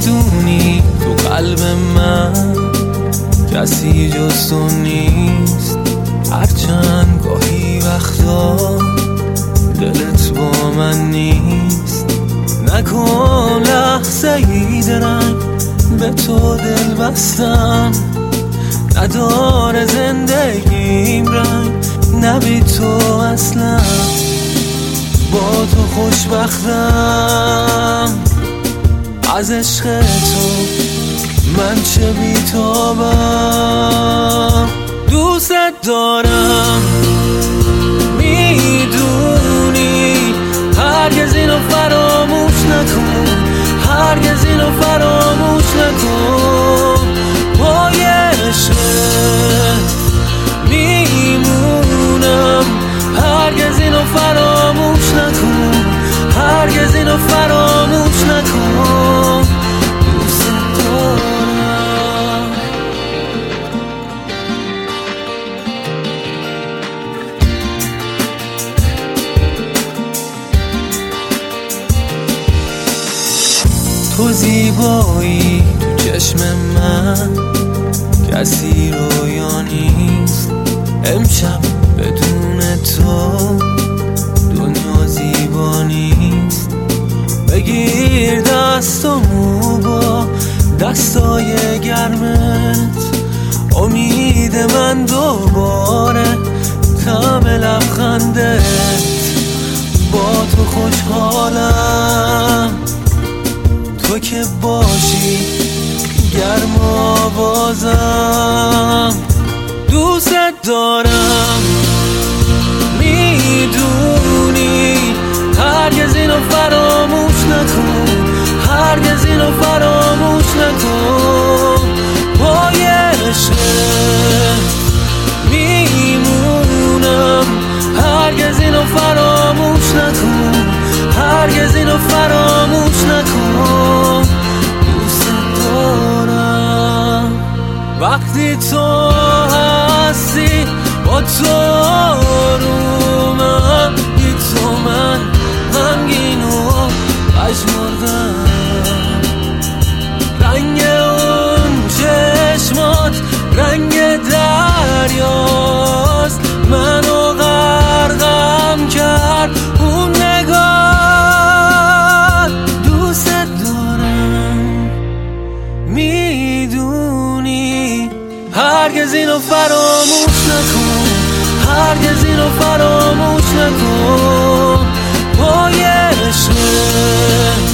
میدونی تو قلب من کسی جز تو نیست، هرچند گاهی وقتا دلت با من نیست. نکن لحظه ای درنگ به تو دل بستم، نداره زندگیم رنگ نبی تو اصلا. با تو خوشبختم، از عشق تو من چه بی‌تابم. دوست دارم میدونی، هرگز اینو فراموش نکن، هرگز اینو فراموش نکن. پای عشقت میمونم، هرگز اینو فراموش نکن، هرگز اینو فراموش نکن. دوست دارم. تو زیبایی تو چشم من کسی رویا نیست. امشب بدون تو دنیا زیبا نیست. بگیر دستمو با دستای گرمت، امید من دوباره طعم لبخندت. با تو خوشحالم، تو که باشی گرم و آوازم. دوست دارم میدونی، هرگز اینو فراموش نکن، هرگز اینو فراموش نکن. پای عشقت میمونم، هرگز اینو فراموش نکن، هرگز اینو فراموش نکن. دوست دارم وقتی تو هستی، با تو آرومم. بی تو من غمگین و پژمردم. رنگ اون چشمات رنگ دریاست، منو غرقم کرد اون نگاه. دوست دارم میدونی، هرگز اینو فراموش نکن، هرگز اینو فراموش نکن. پای عشقت